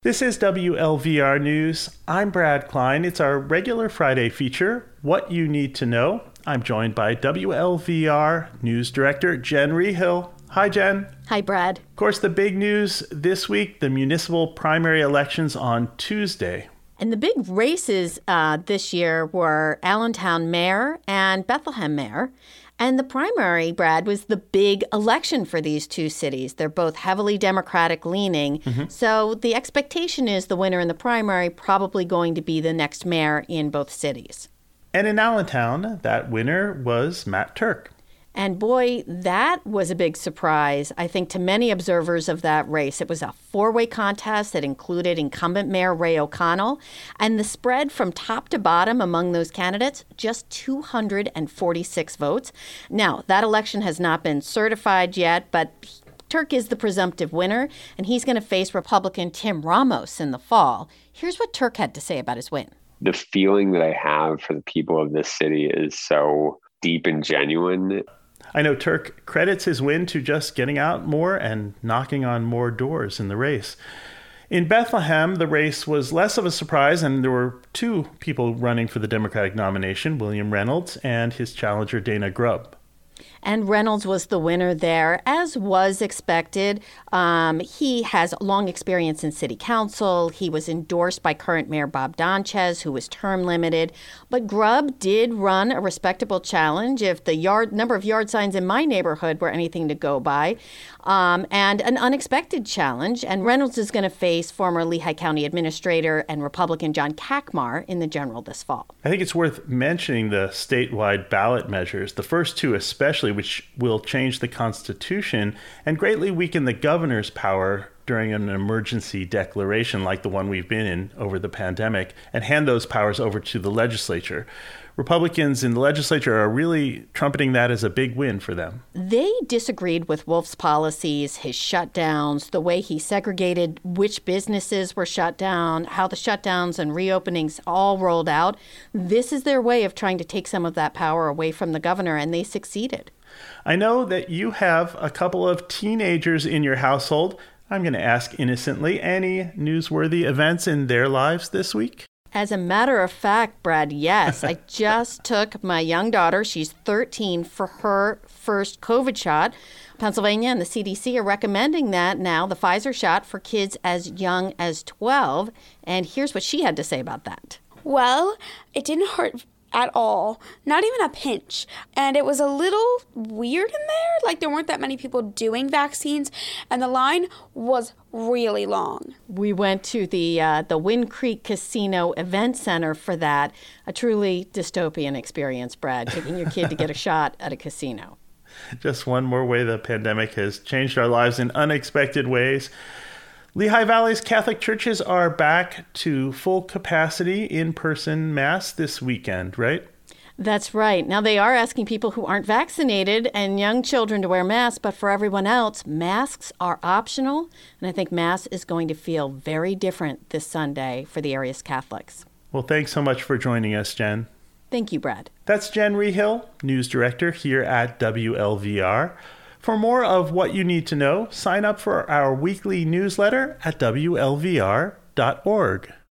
This is WLVR News. I'm Brad Klein. It's our regular Friday feature, What You Need to Know. I'm joined by WLVR News Director Jen Rehill. Hi, Jen. Hi, Brad. Of course, the big news this week, the municipal primary elections on Tuesday. And the big races this year were Allentown mayor and Bethlehem mayor. And the primary, Brad, was the big election for these two cities. They're both heavily Democratic leaning. So the expectation is the winner in the primary probably going to be the next mayor in both cities. And in Allentown, that winner was Matt Turk. And boy, that was a big surprise, I think, to many observers of that race. It was a four-way contest that included incumbent Mayor Ray O'Connell. And the spread from top to bottom among those candidates, just 246 votes. Now, that election has not been certified yet, but Turk is the presumptive winner, and he's going to face Republican Tim Ramos in the fall. Here's what Turk had to say about his win. The feeling that I have for the people of this city is so deep and genuine. I know Turk credits his win to just getting out more and knocking on more doors in the race. In Bethlehem, the race was less of a surprise, and there were two people running for the Democratic nomination, William Reynolds and his challenger, Dana Grubb. And Reynolds was the winner there, as was expected. He has long experience in city council. He was endorsed by current Mayor Bob Donchez, who was term limited. But Grubb did run a respectable challenge if the number of yard signs in my neighborhood were anything to go by, and an unexpected challenge. And Reynolds is going to face former Lehigh County Administrator and Republican John Kakmar in the general this fall. I think it's worth mentioning the statewide ballot measures, the first two especially, which will change the Constitution and greatly weaken the governor's power during an emergency declaration like the one we've been in over the pandemic, and hand those powers over to the legislature. Republicans in the legislature are really trumpeting that as a big win for them. They disagreed with Wolf's policies, his shutdowns, the way he segregated which businesses were shut down, how the shutdowns and reopenings all rolled out. This is their way of trying to take some of that power away from the governor, and they succeeded. I know that you have a couple of teenagers in your household. I'm going to ask innocently, any newsworthy events in their lives this week? As a matter of fact, Brad, yes. I just took my young daughter, she's 13, for her first COVID shot. Pennsylvania and the CDC are recommending that now, the Pfizer shot for kids as young as 12. And here's what she had to say about that. Well, it didn't hurt at all, not even a pinch. And it was a little weird in there, like there weren't that many people doing vaccines, and the line was really long. We went to the Wind Creek Casino Event Center for that, a truly dystopian experience, Brad, taking your kid to get a shot at a casino. Just one more way the pandemic has changed our lives in unexpected ways. Lehigh Valley's Catholic churches are back to full capacity in-person Mass this weekend, right? That's right. Now, they are asking people who aren't vaccinated and young children to wear masks, but for everyone else, masks are optional. And I think Mass is going to feel very different this Sunday for the area's Catholics. Well, thanks so much for joining us, Jen. Thank you, Brad. That's Jen Rehill, News Director here at WLVR. For more of what you need to know, sign up for our weekly newsletter at WLVR.org.